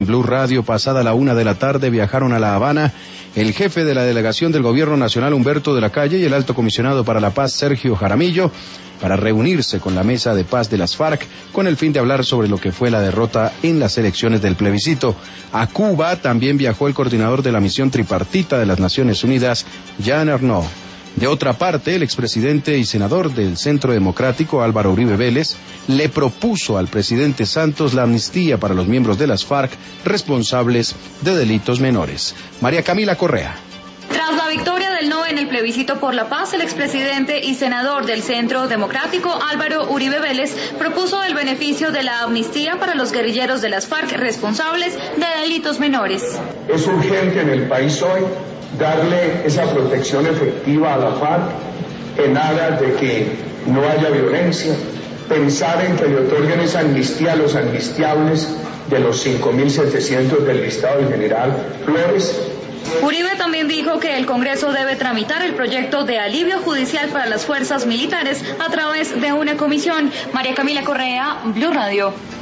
Blue Radio. Pasada la 1 de la tarde viajaron a La Habana el jefe de la delegación del Gobierno Nacional, Humberto de la Calle, y el alto comisionado para la paz, Sergio Jaramillo, para reunirse con la mesa de paz de las FARC con el fin de hablar sobre lo que fue la derrota en las elecciones del plebiscito. A Cuba también viajó el coordinador de la misión tripartita de las Naciones Unidas, Jean Arnaud. De otra parte, el expresidente y senador del Centro Democrático, Álvaro Uribe Vélez, le propuso al presidente Santos la amnistía para los miembros de las FARC responsables de delitos menores. María Camila Correa. Tras la victoria del no en el plebiscito por la paz, el expresidente y senador del Centro Democrático, Álvaro Uribe Vélez, propuso el beneficio de la amnistía para los guerrilleros de las FARC responsables de delitos menores. Es urgente en el país hoy darle esa protección efectiva a la FARC en aras de que no haya violencia, pensar en que le otorguen esa amnistía a los amnistiables de los 5.700 del listado del general Flores. Uribe también dijo que el Congreso debe tramitar el proyecto de alivio judicial para las fuerzas militares a través de una comisión. María Camila Correa, Blue Radio.